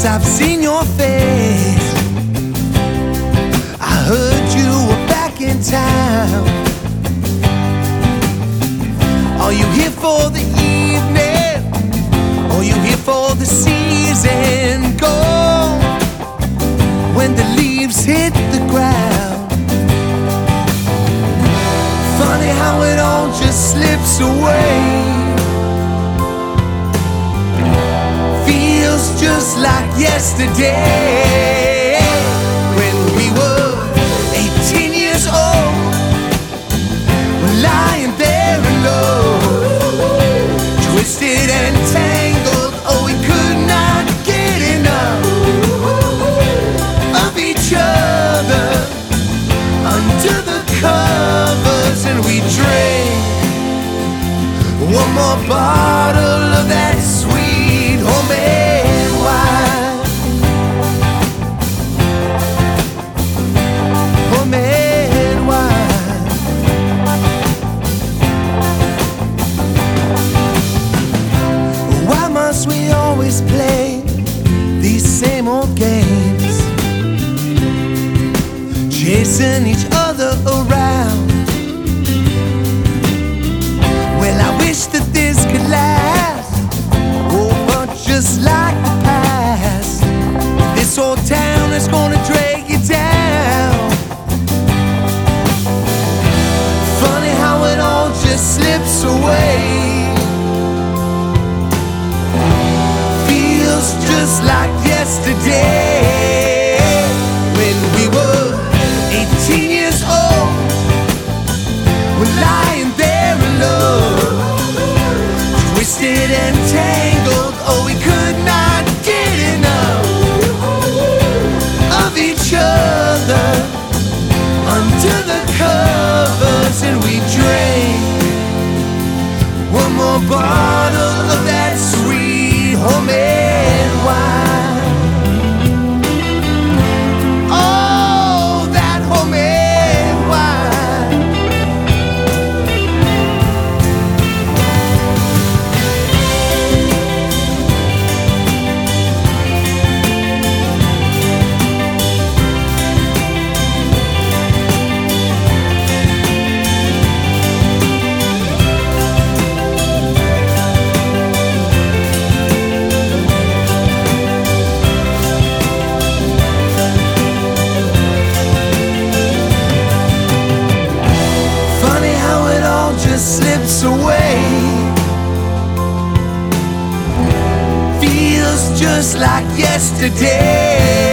since I've seen your face. I heard you were back in town. Are you here for the evening? Or you here for the season? Go when the leaves hit the ground. Funny how it all just slips away. Feels just like yesterday, when we were 18 years old, lying there alone, twisted and tangled. Oh, we could not get enough of each other under the covers, and we drank one more bottle of that sweet homemade wine. Homemade wine. Why must we always play these same old games, chasing each other around? Well, I wish that this could last. Oh, but just like the past, this old town is gonna drag you down. Funny how it all just slips away. Feels just like yesterday, when we were 18 years old, we're lying there alone, twisted and tangled. Oh, we could not get enough of each other under the covers, and we drank one more bottle of that sweet homemade wine. Oh, that homemade wine. Funny how it all just slips away. Feels just like yesterday.